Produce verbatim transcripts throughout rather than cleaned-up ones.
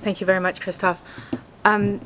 Thank you very much, Christoph. Um,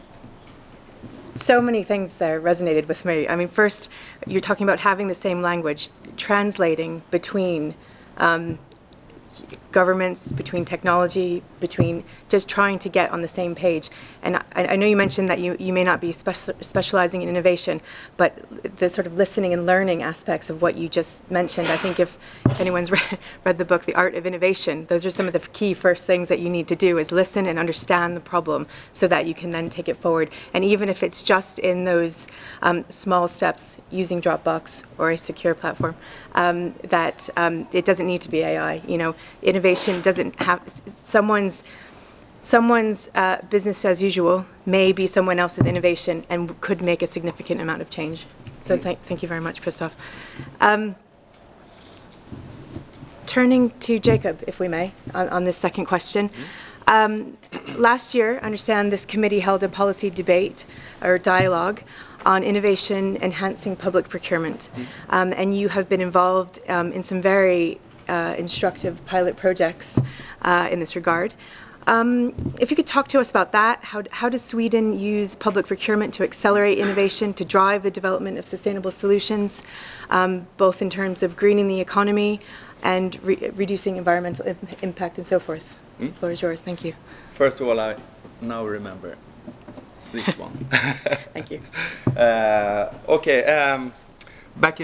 so many things there resonated with me. I mean, first, you're talking about having the same language, translating between um, governments, between technology, between just trying to get on the same page. And I, I know you mentioned that you, you may not be speci specializing in innovation, but the sort of listening and learning aspects of what you just mentioned, I think if, if anyone's read, read the book, The Art of Innovation, those are some of the key first things that you need to do, is listen and understand the problem so that you can then take it forward. And even if it's just in those um, small steps, using Dropbox or a secure platform, um, that um, it doesn't need to be A I. You know, innovation doesn't have someone's someone's uh, business as usual may be someone else's innovation and could make a significant amount of change. So th thank you very much, Christoph. Um, turning to Jacob, if we may, on, on this second question. Um, last year, I understand this committee held a policy debate or dialogue on innovation enhancing public procurement. Um, and you have been involved um, in some very uh, instructive pilot projects uh, in this regard. Um, if you could talk to us about that, how, how does Sweden use public procurement to accelerate innovation, to drive the development of sustainable solutions, um, both in terms of greening the economy and re reducing environmental impact and so forth? Mm? The floor is yours. Thank you. First of all, I now remember this one. Thank you. Uh, okay. Um, back in